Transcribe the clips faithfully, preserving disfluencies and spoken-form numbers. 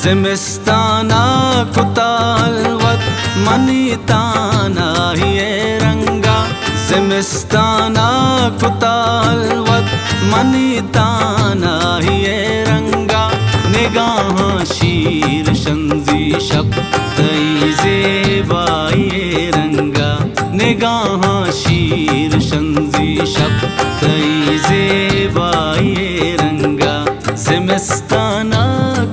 زمستانا كطالوت منيتانا هي رنگا زمستانا كطالوت منيتانا هي رنگا نگاہ شیر شنزی شب تئی زیبائی رنگا نگاہ شیر شنزی شب تئی زیبائی رنگا زمستانا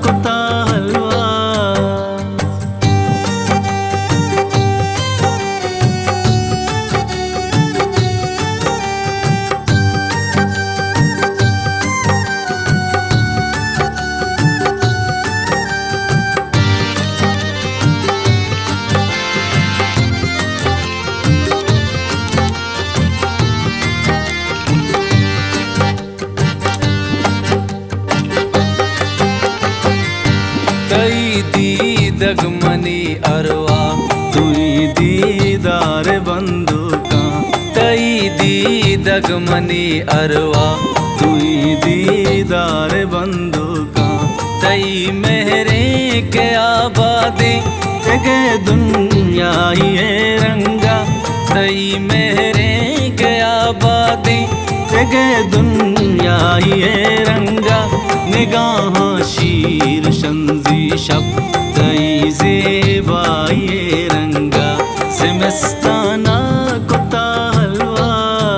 तई दीदग मनी अरवा तुई दीदार बंदूका तई दीदग मनी अरवा तुई दीदार बंदूका तई मेहरे के आबादी के दुनिया ये रंगा तई मेहरे के आबादी के दुनिया ये रंगा निगाह शीर शंजी शब तई ज़ेबाई रंगा ज़िमिस्ताना कुत्ता हलवा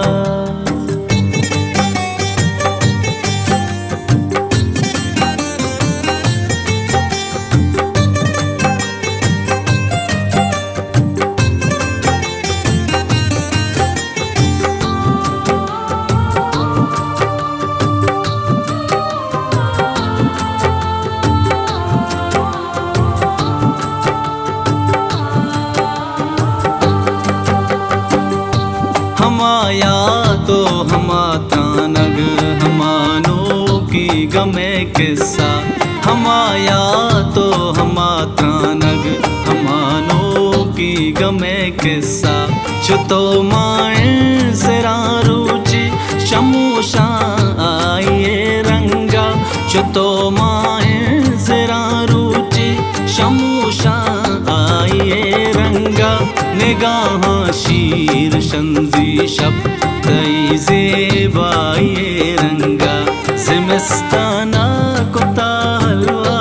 हमाया तो हमाता नग हमानो की गमे किस्सा हमाया तो हमाता नग हमानो की गमे किस्सा छुतो माए जरा रुचि शमूशा आए रंगा छुतो माए जरा रुचि शमूशा आए रंगा निगाह शीर शंजी शब तई ज़ेबाई रंगा ज़िमिस्ताना कुत्ता हलवा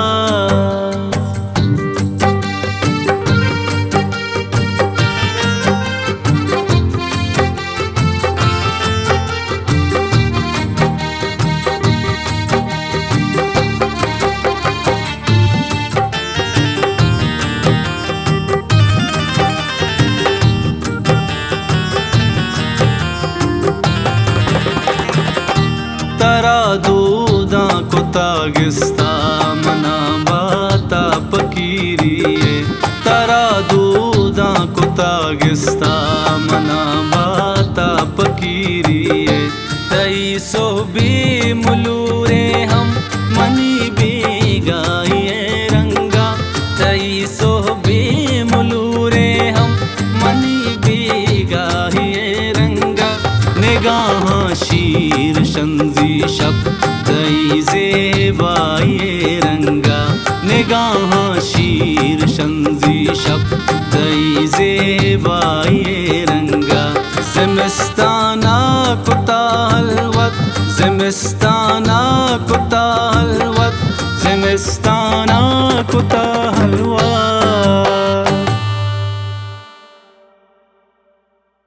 तरा दूधा कुतागिस्ता मना बाता पकीरिए तरा दूधा कुतागिस्ता मना बाता पकीरिए तई सोबी मुलूरे हम मनी भी गाइए रंगा तई सोबी मुलूरे हम मनी भी गाइए रंगा निगाह शीर शंजी शब तई ज़ेबाई रंगा निगाह शीर शंजी शब तई ज़ेबाई रंगा ज़िमिस्ताना कुत्ता हलवत ज़िमिस्ताना कुत्ता हलवत ज़िमिस्ताना